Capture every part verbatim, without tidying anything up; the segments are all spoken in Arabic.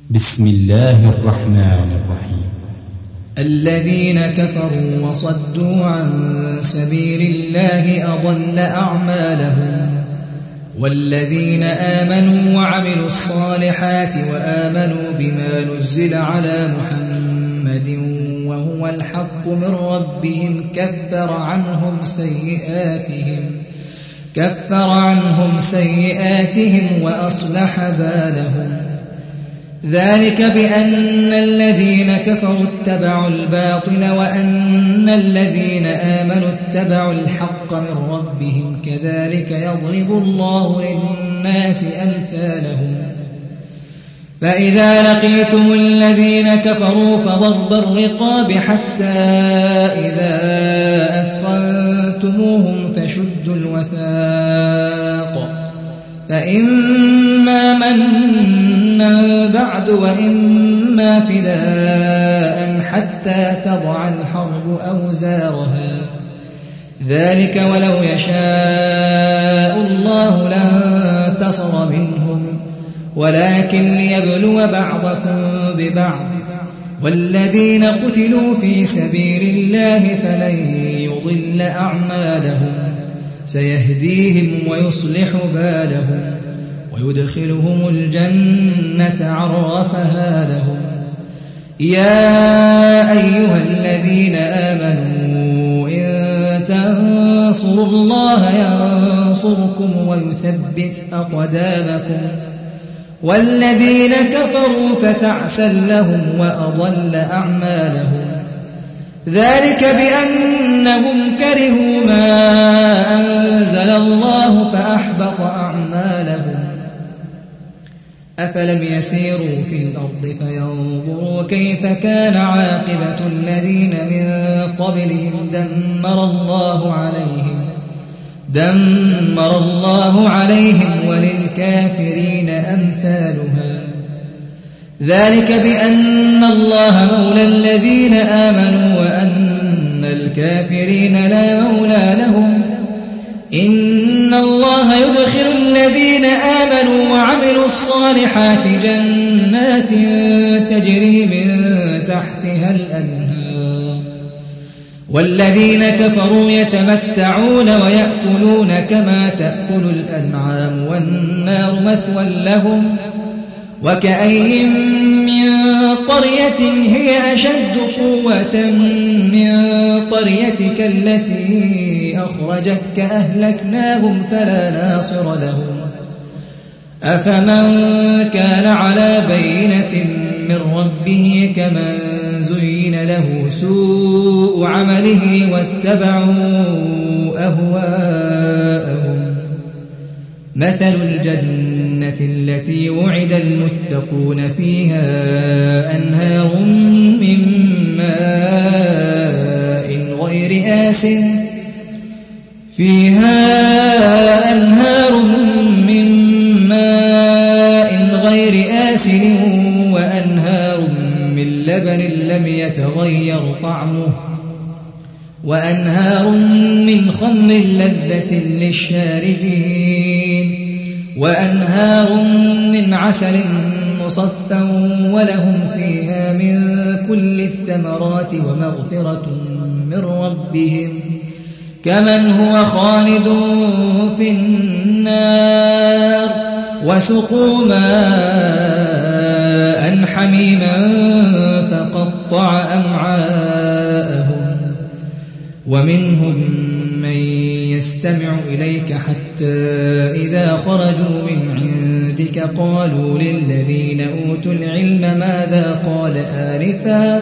بسم الله الرحمن الرحيم. الذين كفروا وصدوا عن سبيل الله أضل أعمالهم، والذين آمنوا وعملوا الصالحات وآمنوا بما نزل على محمد وهو الحق من ربهم كفر عنهم سيئاتهم كفر عنهم سيئاتهم وأصلح بالهم. ذلك بأن الذين كفروا اتبعوا الباطل وأن الذين آمنوا اتبعوا الحق من ربهم، كذلك يضرب الله للناس أمثالهم. فإذا لقيتم الذين كفروا فضرب الرقاب حتى إذا أثخنتموهم فشدوا الوثاق، فإما منا بعد وإما فداء حتى تضع الحرب أوزارها. ذلك ولو يشاء الله لانتصر منهم، ولكن ليبلو بعضكم ببعض. والذين قتلوا في سبيل الله فلن يضل أعمالهم، سيهديهم ويصلح بالهم ويدخلهم الجنة عرفها لهم. يا أيها الذين آمنوا إن تنصروا الله ينصركم ويثبت أقدامكم، والذين كفروا فتعسا لهم وأضل أعمالهم. ذلك بأنهم كرهوا ما أنزل الله فأحبط أعمالهم. أفلم يسيروا في الأرض فينظروا كيف كان عاقبة الذين من قبلهم دمر الله عليهم دمر الله عليهم وللكافرين أمثالها. ذلك بأن الله مولى الذين آمنوا وأن الكافرين لا مولى لهم. إن الله يدخل الذين آمنوا وعملوا الصالحات جنات تجري من تحتها الأنهار، والذين كفروا يتمتعون ويأكلون كما تأكل الأنعام والنار مثوى لهم. وكأي من قرية هي أشد قوة من قريتك التي أخرجتك أهلكناهم فلا ناصر لهم. أفمن كان على بينة من ربه كمن زين له سوء عمله واتبعوا أهواءهم. مثل الجنة التي وعد المتقون فيها أنهار من ماء غير آسن فيها أنهار من ماء غير آسن وأنهار من لبن لم يتغير طعمه وأنهار من خمر لذة للشاربين وأنهار من عسل مصفى ولهم فيها من كل الثمرات ومغفرة من ربهم كمن هو خالد في النار وسقوا ماء حميما فقطع أمعاءهم. ومنهم من يستمع إليك حتى إذا خرجوا من عندك قالوا للذين أوتوا العلم ماذا قال آنفا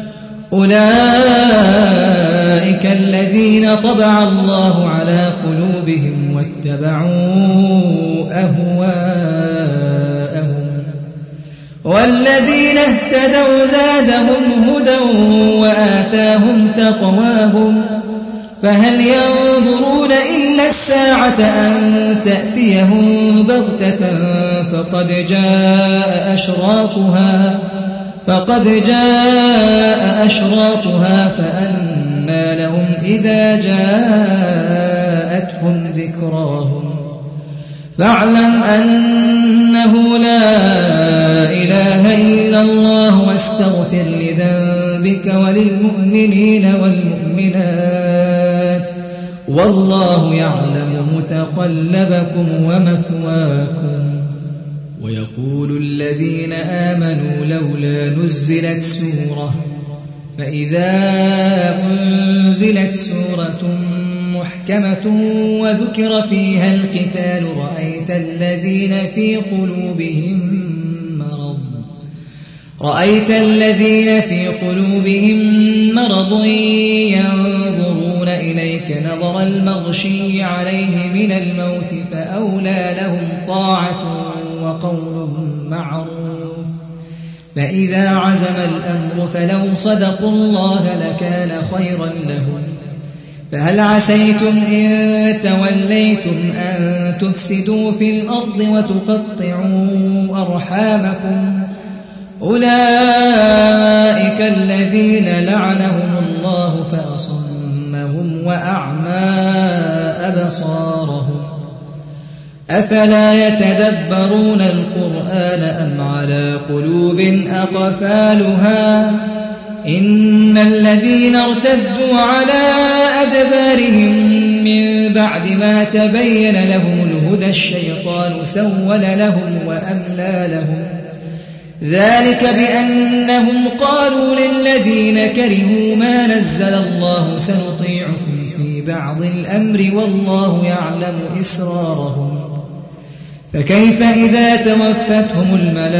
أولئك الذين طبع الله على قلوبهم واتبعوا أهواءهم. والذين اهتدوا زادهم هدى وآتاهم تقواهم. فهل ينظرون إلا الساعة أن تأتيهم بغتة فقد جاء أشراطها فقد جاء أشراطها فأنى لهم إذا جاءتهم ذكراهم فاعلم أنه لا إله إلا الله واستغفر لذنبك وللمؤمنين والمؤمنات والله يعلم متقلبكم ومثواكم. ويقول الذين آمنوا لولا نزلت سورة فإذا أنزلت سورة محكمة وذكر فيها القتال رأيت الذين في قلوبهم مرض رأيت الذين في قلوبهم مرض ينظرون إليك نظر المغشي عليه من الموت فأولى لهم طاعة وقول معروف. فإذا عزم الأمر فلو صدقوا الله لكان خيرا لهم. فهل عسيتم إن توليتم أن تفسدوا في الأرض وتقطعوا أرحامكم أولئك الذين لعنهم الله فأصمهم وأعمى أبصارهم أفلا يتدبرون القرآن أم على قلوب أقفالها إن الذين ارتدوا على أدبارهم من بعد ما تبين لهم الهدى الشيطان سول لهم وأملى لهم ذلك بأنهم قالوا للذين كرهوا ما نزل الله سنطيعكم في بعض الأمر والله يعلم إسرارهم فكيف إذا توفتهم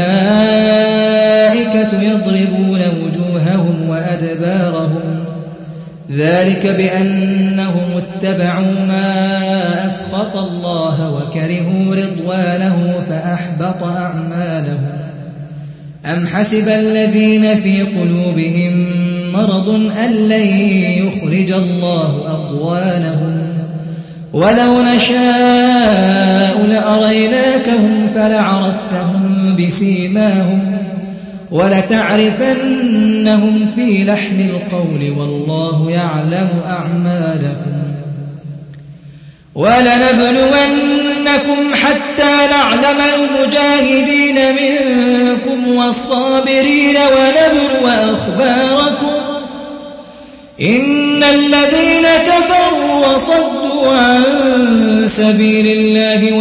الملائكة يضربون وجوههم وأدبارهم ذلك بأنهم اتبعوا ما أسخط الله وكرهوا رضوانه فأحبط أعمالهم. أم حسب الذين في قلوبهم مرض أن لن يخرج الله أضوانهم ولو نشاء لأريناكهم فلعرفتهم بسيماهم ولتعرفنهم في لحن القول والله يعلم أعمالكم. ولنبلونكم حتى نعلم المجاهدين منكم والصابرين ونبلو أخباركم إن الذين كفروا وصدوا عن سبيل الله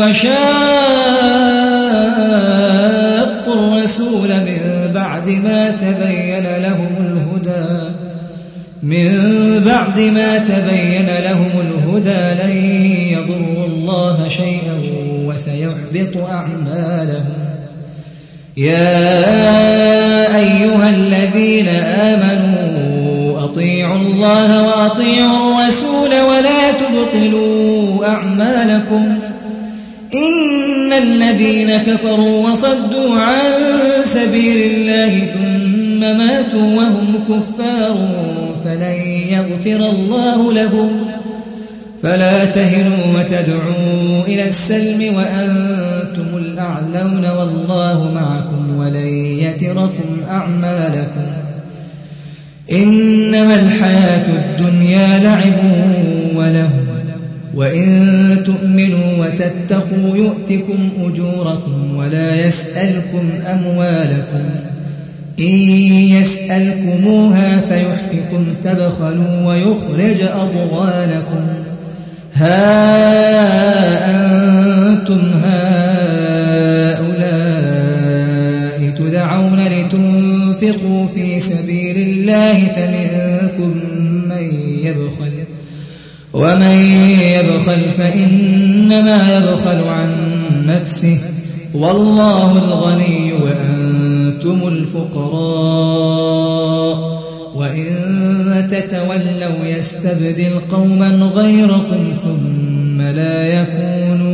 وشاقوا الرسول من بعد ما تبين لهم الهدى من بعد ما تبين لهم الهدى لن يضروا الله شيئا وسيحبط أعمالهم. يا أيها الذين آمنوا أطيعوا الله وأطيعوا الرسول ولا تبطلوا أعمالكم إن الذين كفروا وصدوا عن سبيل الله ثم ماتوا وهم كفار فلن يغفر الله لهم. فلا تهنوا وتدعوا إلى السلم وأنتم الأعلون والله معكم ولن يتركم أعمالكم. إنما الحياة الدنيا لعب ولهو وإن تؤمنوا وتتقوا يؤتكم أجوركم ولا يسألكم أموالكم إن يسألكموها فيحفكم تبخلوا ويخرج أضغانكم. ها أنتم هؤلاء تدعون لتنفقوا في سبيل الله فمنكم من يبخل ومن يبخل فإنما يبخل عن نفسه والله الغني وأنتم الفقراء وإن تتولوا يستبدل قوما غيركم ثم لا يكونوا